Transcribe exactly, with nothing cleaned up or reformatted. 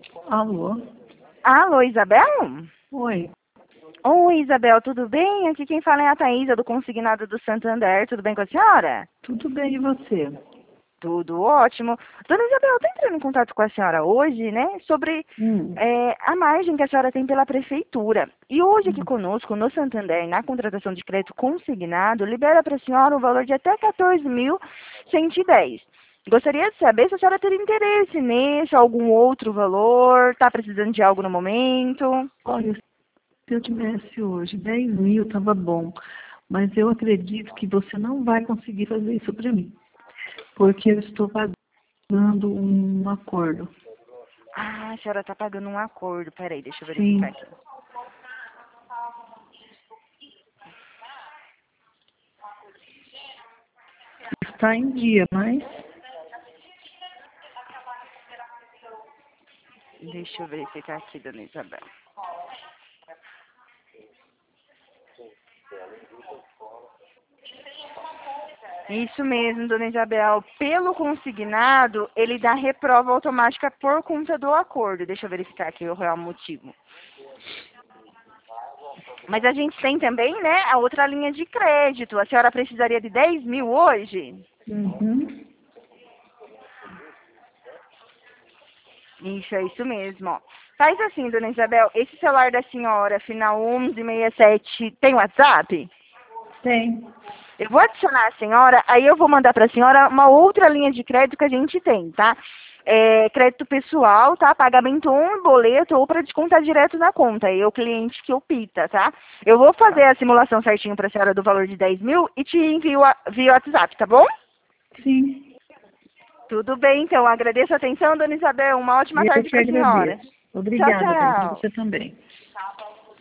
Alô? Alô, Isabel? Oi. Oi, Isabel, tudo bem? Aqui quem fala é a Thaísa, do Consignado do Santander. Tudo bem com a senhora? Tudo bem, e você? Tudo ótimo. Dona Isabel, eu estou entrando em contato com a senhora hoje, né, sobre Hum. é, a margem que a senhora tem pela prefeitura. E hoje aqui Hum. conosco, no Santander, na contratação de crédito consignado, libera para a senhora um valor de até quatorze mil cento e dez. Gostaria de saber se a senhora teria interesse nesse, algum outro valor, está precisando de algo no momento? Olha, se eu tivesse hoje dez mil, estava bom. Mas eu acredito que você não vai conseguir fazer isso para mim. Porque eu estou pagando um acordo. Ah, a senhora está pagando um acordo. Peraí, deixa eu verificar Sim. aqui. Está em dia, mas... Deixa eu verificar aqui, dona Isabel. Isso mesmo, dona Isabel. Pelo consignado, ele dá reprova automática por conta do acordo. Deixa eu verificar aqui o real motivo. Mas a gente tem também, né, a outra linha de crédito. A senhora precisaria de dez mil hoje? Uhum. Isso, é isso mesmo, ó. Faz assim, dona Isabel, esse celular da senhora, final onze sessenta e sete, tem WhatsApp? Tem. Eu vou adicionar a senhora, aí eu vou mandar para a senhora uma outra linha de crédito que a gente tem, tá? É, crédito pessoal, tá? Pagamento ou em boleto ou para descontar direto na conta. Aí é o cliente que opta, tá? Eu vou fazer a simulação certinho para a senhora do valor de dez mil e te envio a, via WhatsApp, tá bom? Sim. Tudo bem, então. Agradeço a atenção, dona Isabel. Uma ótima Eu tarde que para a senhora. agradeço. Tchau, Obrigada, para tchau. você também.